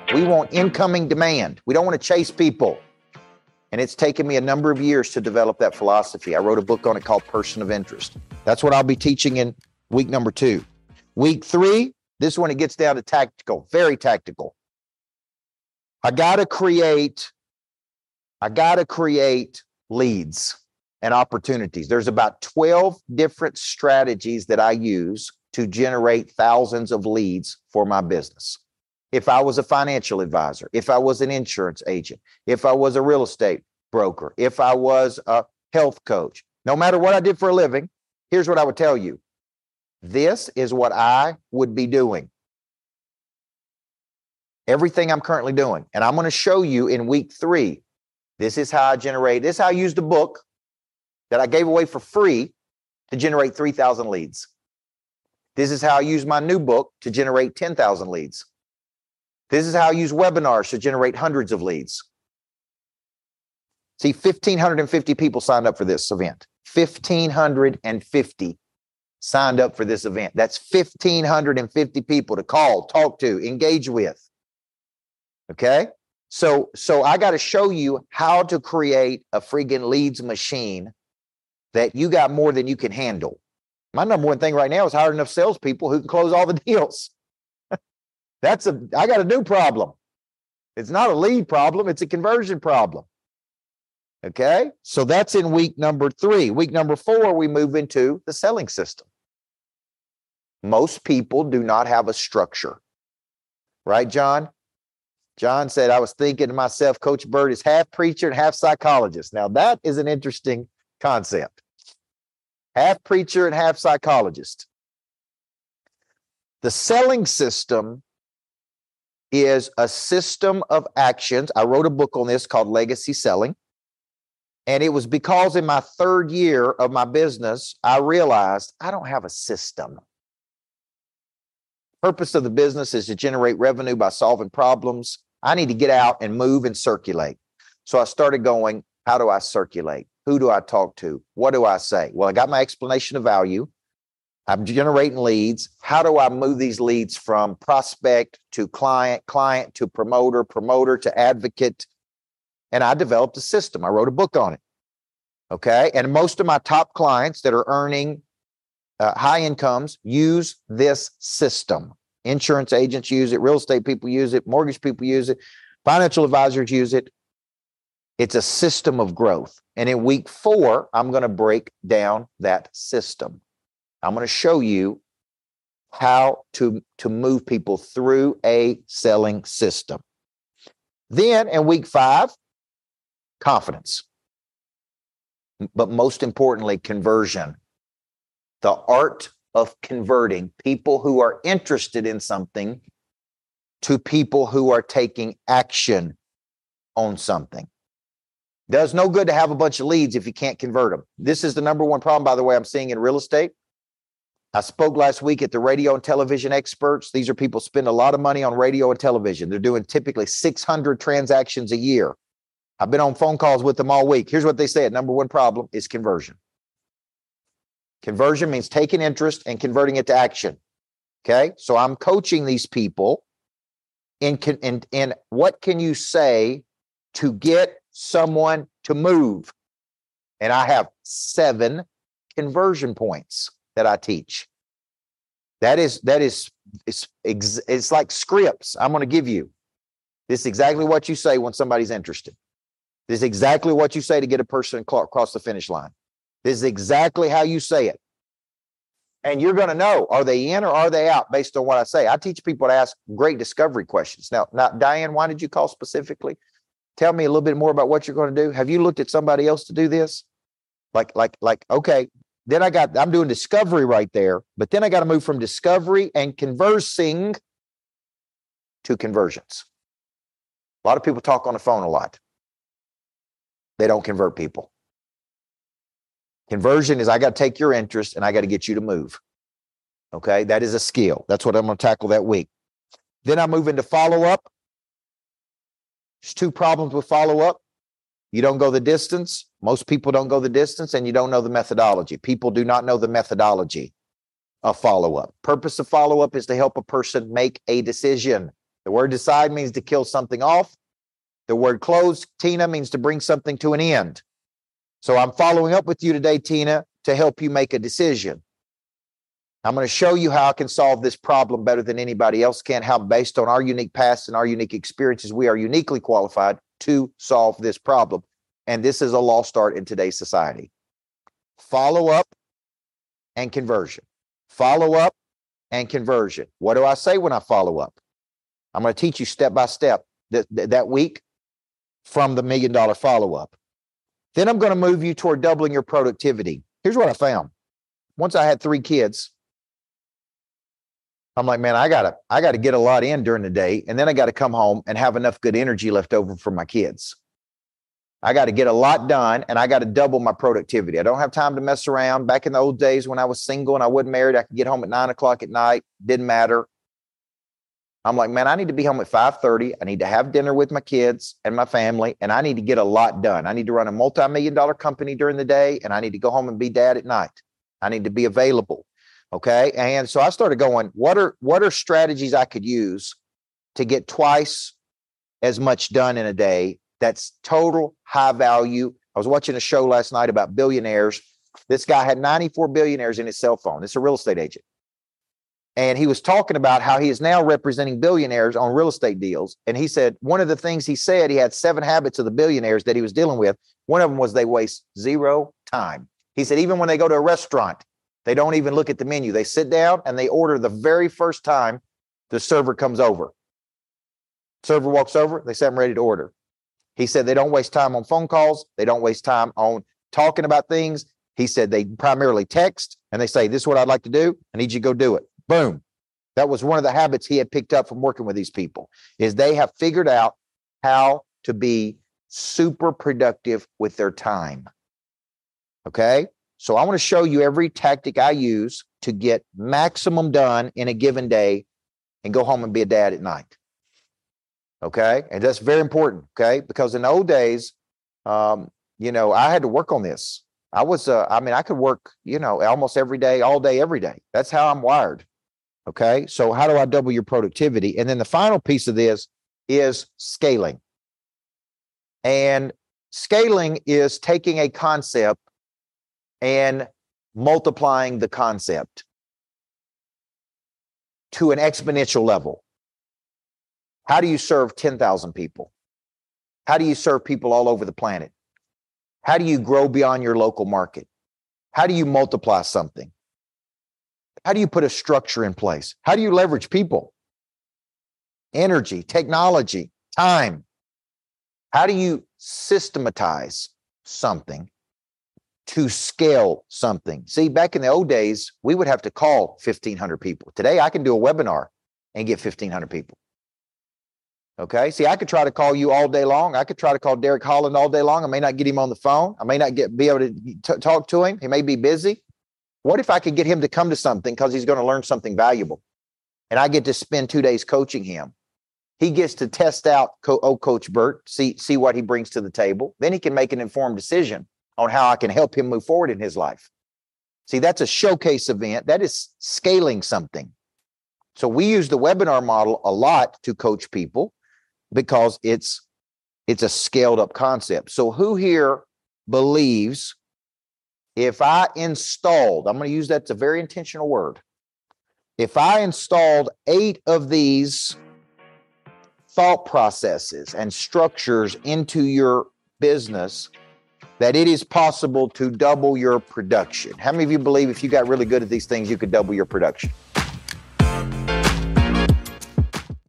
We want incoming demand. We don't want to chase people. And it's taken me a number of years to develop that philosophy. I wrote a book on it called Person of Interest. That's what I'll be teaching in week number 2. Week 3, this is when it gets down to tactical, very tactical. I got to create leads and opportunities. There's about 12 different strategies that I use to generate thousands of leads for my business. If I was a financial advisor, if I was an insurance agent, if I was a real estate broker, if I was a health coach, no matter what I did for a living, here's what I would tell you. This is what I would be doing. Everything I'm currently doing. And I'm going to show you in week 3. This is how I generate. This is how I used a book that I gave away for free to generate 3,000 leads. This is how I use my new book to generate 10,000 leads. This is how I use webinars to generate hundreds of leads. See, 1,550 people signed up for this event. 1,550 signed up for this event. That's 1,550 people to call, talk to, engage with. Okay? So I got to show you how to create a friggin' leads machine that you got more than you can handle. My number one thing right now is hire enough salespeople who can close all the deals. I got a new problem. It's not a lead problem. It's a conversion problem. Okay. So that's in week number 3. Week number 4, we move into the selling system. Most people do not have a structure. Right, John? John said, I was thinking to myself, Coach Burt is half preacher and half psychologist. Now that is an interesting concept. Half preacher and half psychologist. The selling system is a system of actions. I wrote a book on this called Legacy Selling. And it was because in my 3rd year of my business, I realized I don't have a system. Purpose of the business is to generate revenue by solving problems. I need to get out and move and circulate. So I started going, how do I circulate? Who do I talk to? What do I say? Well, I got my explanation of value. I'm generating leads. How do I move these leads from prospect to client, client to promoter, promoter to advocate? And I developed a system. I wrote a book on it. Okay. And most of my top clients that are earning high incomes use this system. Insurance agents use it. Real estate people use it. Mortgage people use it. Financial advisors use it. It's a system of growth. And in week 4, I'm going to break down that system. I'm going to show you how to move people through a selling system. Then in week 5, confidence. But most importantly, conversion. The art of converting people who are interested in something to people who are taking action on something. Does no good to have a bunch of leads if you can't convert them. This is the number one problem, by the way, I'm seeing in real estate. I spoke last week at the radio and television experts. These are people spend a lot of money on radio and television. They're doing typically 600 transactions a year. I've been on phone calls with them all week. Here's what they said. Number one problem is conversion. Conversion means taking interest and converting it to action. Okay. So I'm coaching these people in what can you say to get someone to move? And I have 7 conversion points that I teach. It's like scripts I'm going to give you. This is exactly what you say when somebody's interested. This is exactly what you say to get a person across the finish line. This is exactly how you say it. And you're going to know, are they in or are they out based on what I say? I teach people to ask great discovery questions. Now, Diane, why did you call specifically? Tell me a little bit more about what you're going to do. Have you looked at somebody else to do this? Like, okay. Then I'm doing discovery right there, but then I got to move from discovery and conversing to conversions. A lot of people talk on the phone a lot. They don't convert people. Conversion is I got to take your interest and I got to get you to move. Okay. That is a skill. That's what I'm going to tackle that week. Then I move into follow-up. There's 2 problems with follow-up. You don't go the distance. Most people don't go the distance, and you don't know the methodology. People do not know the methodology of follow-up. Purpose of follow-up is to help a person make a decision. The word decide means to kill something off. The word close, Tina, means to bring something to an end. So I'm following up with you today, Tina, to help you make a decision. I'm going to show you how I can solve this problem better than anybody else can, how based on our unique past and our unique experiences, we are uniquely qualified to solve this problem. And this is a lost art in today's society. Follow up and conversion. Follow up and conversion. What do I say when I follow up? I'm going to teach you step by step that week from the $1 million follow-up. Then I'm going to move you toward doubling your productivity. Here's what I found. Once I had 3 kids, I'm like, man, I gotta get a lot in during the day, and then I got to come home and have enough good energy left over for my kids. I got to get a lot done, and I got to double my productivity. I don't have time to mess around. Back in the old days when I was single and I wasn't married, I could get home at 9 o'clock at night. Didn't matter. I'm like, man, I need to be home at 5:30. I need to have dinner with my kids and my family, and I need to get a lot done. I need to run a multi-million-dollar company during the day, and I need to go home and be dad at night. I need to be available. Okay. And so I started going, what are strategies I could use to get twice as much done in a day? That's total high value. I was watching a show last night about billionaires. This guy had 94 billionaires in his cell phone. It's a real estate agent. And he was talking about how he is now representing billionaires on real estate deals. And he said, one of the things he said, he had 7 habits of the billionaires that he was dealing with. One of them was they waste 0 time. He said, even when they go to a restaurant, they don't even look at the menu. They sit down and they order the very first time the server comes over. Server walks over, they say, I'm ready to order. He said they don't waste time on phone calls. They don't waste time on talking about things. He said they primarily text and they say, this is what I'd like to do. I need you to go do it. Boom. That was one of the habits he had picked up from working with these people, is they have figured out how to be super productive with their time. Okay. So I want to show you every tactic I use to get maximum done in a given day and go home and be a dad at night. Okay. And that's very important. Okay. Because in the old days, I had to work on this. I could work, almost every day, all day, every day. That's how I'm wired. Okay. So how do I double your productivity? And then the final piece of this is scaling. And scaling is taking a concept and multiplying the concept to an exponential level. How do you serve 10,000 people? How do you serve people all over the planet? How do you grow beyond your local market? How do you multiply something? How do you put a structure in place? How do you leverage people, energy, technology, time? How do you systematize something to scale something? See, back in the old days, we would have to call 1,500 people. Today, I can do a webinar and get 1,500 people. Okay. See, I could try to call you all day long. I could try to call Derek Holland all day long. I may not get him on the phone. I may not be able to talk to him. He may be busy. What if I could get him to come to something because he's going to learn something valuable? And I get to spend 2 days coaching him. He gets to test out Coach Burt, see what he brings to the table. Then he can make an informed decision on how I can help him move forward in his life. See, that's a showcase event. That is scaling something. So we use the webinar model a lot to coach people, because it's a scaled up concept. So who here believes if I installed, I'm going to use that's a very intentional word. If I installed 8 of these thought processes and structures into your business, that it is possible to double your production? How many of you believe if you got really good at these things, you could double your production?